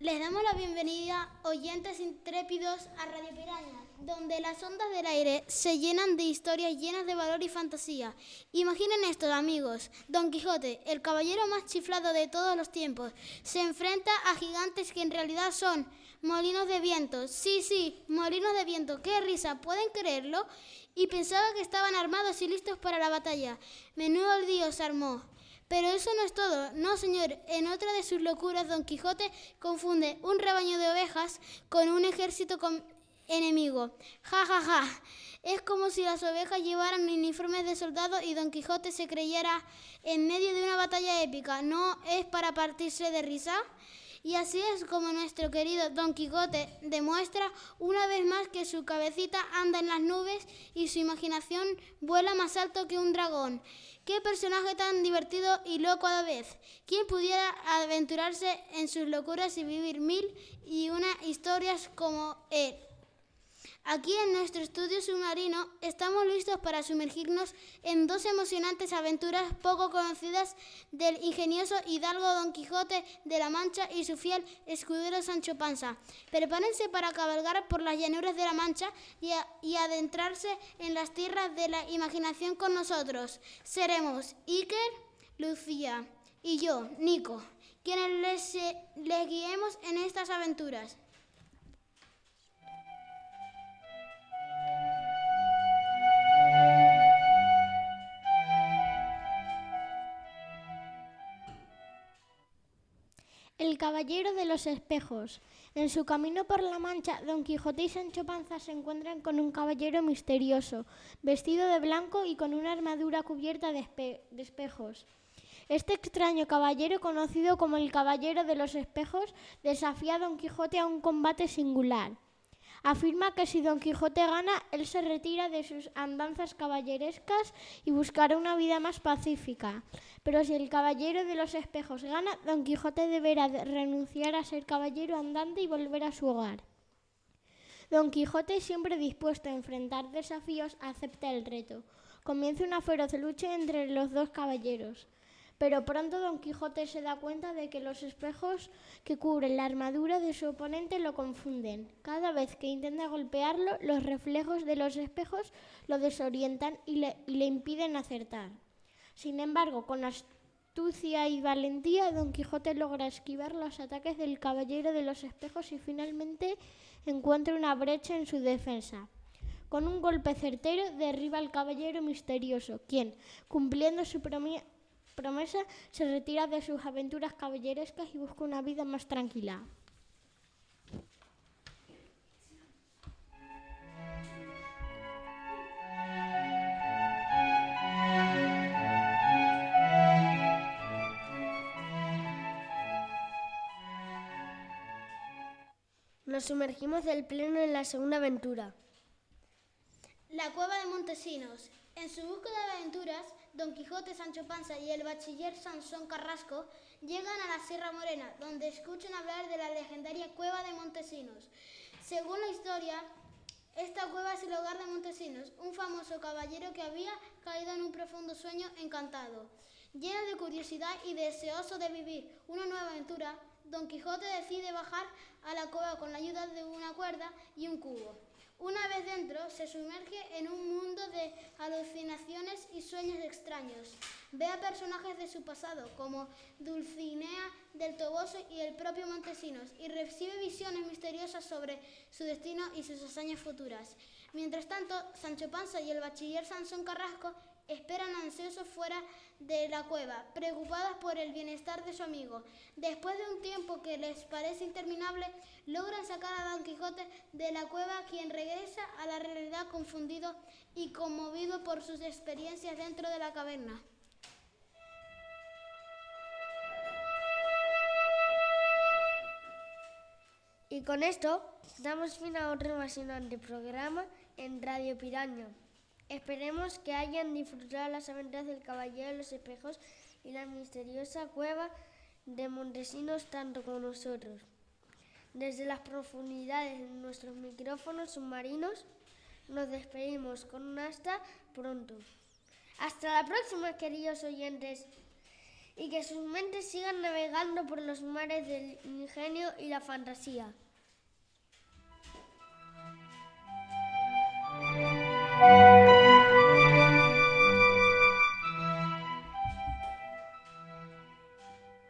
Les damos la bienvenida, oyentes intrépidos, a Radio Piraña, donde las ondas del aire se llenan de historias llenas de valor y fantasía. Imaginen esto, amigos. Don Quijote, el caballero más chiflado de todos los tiempos, se enfrenta a gigantes que en realidad son molinos de viento. Sí, molinos de viento. ¡Qué risa! ¿Pueden creerlo? Y pensaba que estaban armados y listos para la batalla. Menudo lío se armó. Pero eso no es todo. No, señor. En otra de sus locuras, Don Quijote confunde un rebaño de ovejas con un ejército enemigo. ¡Ja, ja, ja! Es como si las ovejas llevaran uniformes de soldado y Don Quijote se creyera en medio de una batalla épica. ¿No es para partirse de risa? Y así es como nuestro querido Don Quijote demuestra una vez más que su cabecita anda en las nubes y su imaginación vuela más alto que un dragón. ¡Qué personaje tan divertido y loco a la vez! ¿Quién pudiera aventurarse en sus locuras y vivir 1001 historias como él? Aquí en nuestro estudio submarino estamos listos para sumergirnos en dos emocionantes aventuras poco conocidas del ingenioso hidalgo Don Quijote de la Mancha y su fiel escudero Sancho Panza. Prepárense para cabalgar por las llanuras de la Mancha y adentrarse en las tierras de la imaginación con nosotros. Seremos Iker, Lucía y yo, Nico, quienes les guiemos en estas aventuras. El caballero de los espejos. En su camino por la Mancha, Don Quijote y Sancho Panza se encuentran con un caballero misterioso, vestido de blanco y con una armadura cubierta de espejos. Este extraño caballero, conocido como el Caballero de los Espejos, desafía a Don Quijote a un combate singular. Afirma que si Don Quijote gana, él se retira de sus andanzas caballerescas y buscará una vida más pacífica. Pero si el Caballero de los Espejos gana, Don Quijote deberá renunciar a ser caballero andante y volver a su hogar. Don Quijote, siempre dispuesto a enfrentar desafíos, acepta el reto. Comienza una feroz lucha entre los dos caballeros. Pero pronto Don Quijote se da cuenta de que los espejos que cubren la armadura de su oponente lo confunden. Cada vez que intenta golpearlo, los reflejos de los espejos lo desorientan y le impiden acertar. Sin embargo, con astucia y valentía, Don Quijote logra esquivar los ataques del Caballero de los Espejos y finalmente encuentra una brecha en su defensa. Con un golpe certero derriba al caballero misterioso, quien, cumpliendo su promesa, se retira de sus aventuras caballerescas y busca una vida más tranquila. Nos sumergimos del pleno en la segunda aventura. La cueva de Montesinos. En su búsqueda de aventuras, Don Quijote, Sancho Panza y el bachiller Sansón Carrasco llegan a la Sierra Morena, donde escuchan hablar de la legendaria cueva de Montesinos. Según la historia, esta cueva es el hogar de Montesinos, un famoso caballero que había caído en un profundo sueño encantado. Lleno de curiosidad y deseoso de vivir una nueva aventura, Don Quijote decide bajar a la cueva con la ayuda de una cuerda y un cubo. Una vez dentro, se sumerge en un mundo de alucinaciones y sueños extraños. Ve a personajes de su pasado, como Dulcinea del Toboso y el propio Montesinos, y recibe visiones misteriosas sobre su destino y sus hazañas futuras. Mientras tanto, Sancho Panza y el bachiller Sansón Carrasco esperan ansiosos fuera de la cueva, preocupados por el bienestar de su amigo. Después de un tiempo que les parece interminable, logran sacar a Don Quijote de la cueva, quien regresa a la realidad confundido y conmovido por sus experiencias dentro de la caverna. Y con esto damos fin a otro emocionante programa en Radio Piraña. Esperemos que hayan disfrutado las aventuras del Caballero de los Espejos y la misteriosa cueva de Montesinos tanto como nosotros. Desde las profundidades de nuestros micrófonos submarinos nos despedimos con un hasta pronto. Hasta la próxima, queridos oyentes. y que sus mentes sigan navegando por los mares del ingenio y la fantasía.